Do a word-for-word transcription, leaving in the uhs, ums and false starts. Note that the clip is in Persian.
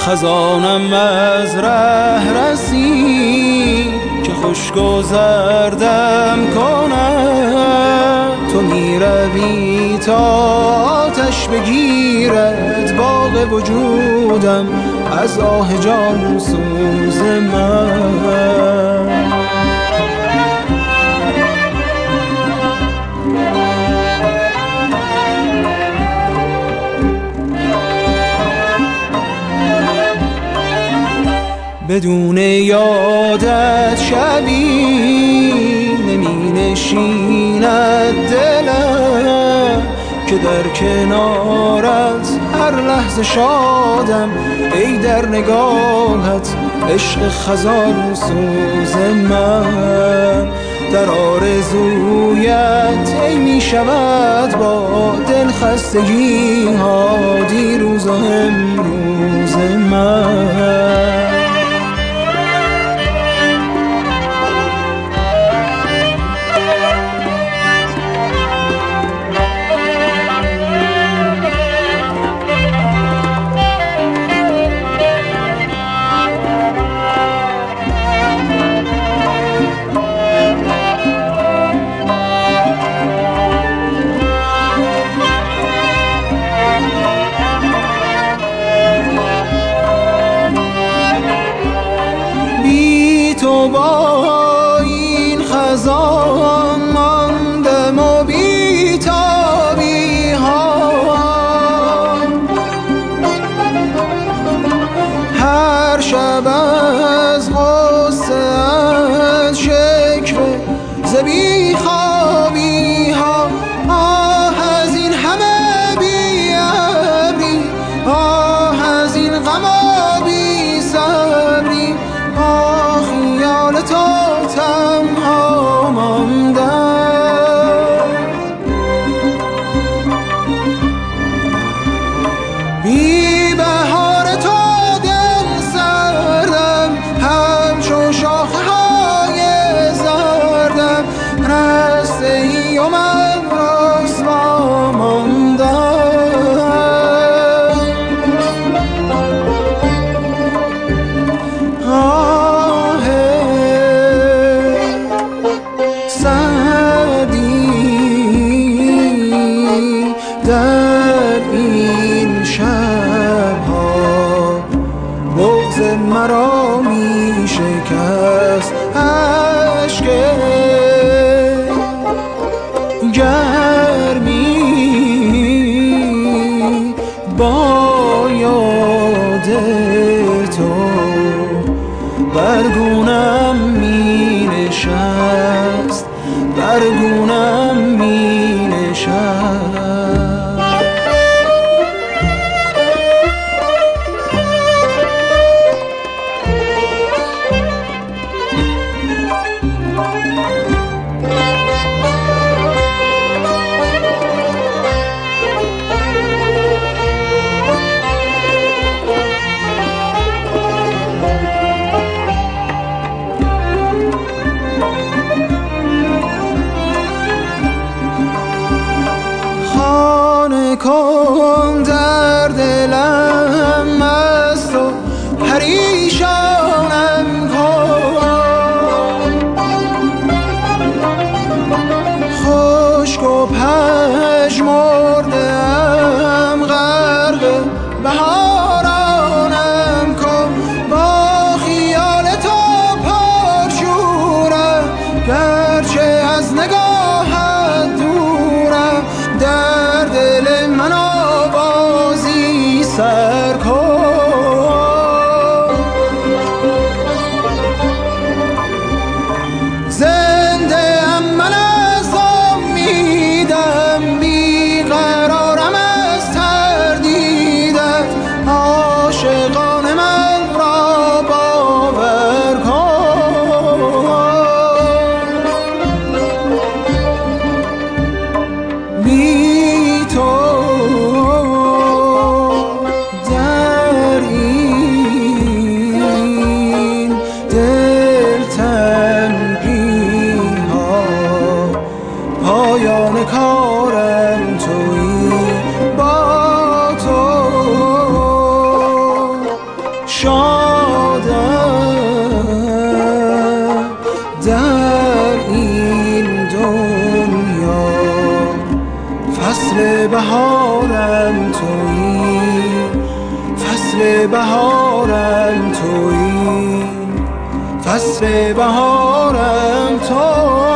خزانم از ره رسید که خوش گذردم کند. تو می روی تا آتش بگیرد باغ وجودم از آه جان سوز من. بدون یادت شبی نمی نشیند دلم که در کنارت هر لحظه شادم. ای در نگاهت عشق خزان سوز من. در آرزویت ای می شود با دل خستگی ها دیروز و امروز من. تو با این خزان ماندم و بی تابی ها. هر شب از غصه از شکوه ز بی خوابی ها. آه از این همه بی ابری، آه از این غم و بی صبری. خیال تو تنها ماندم، بی بهار تو دل سردم همچون شاخه های زردم. رسته ای و من رسوا ماندم. در این شبها بغض مرا می شکست اشک گرمی با یاد تو برگونم می نشست، برگونم می نشست. کن در دلم از تو پریشانم کن. خشک و پژمرده‌ام غرق بهارانم کن. با خیال تو پرشورم گرچه از نگاهت دورم. در دل من آوازی سر کن. زنده ام من از امیدم، بیقرارم از تردیدت. عاشقان من را باور کن. بی تو در بهارم تویی، فصل بهارم تویی، فصل بهارم تویی.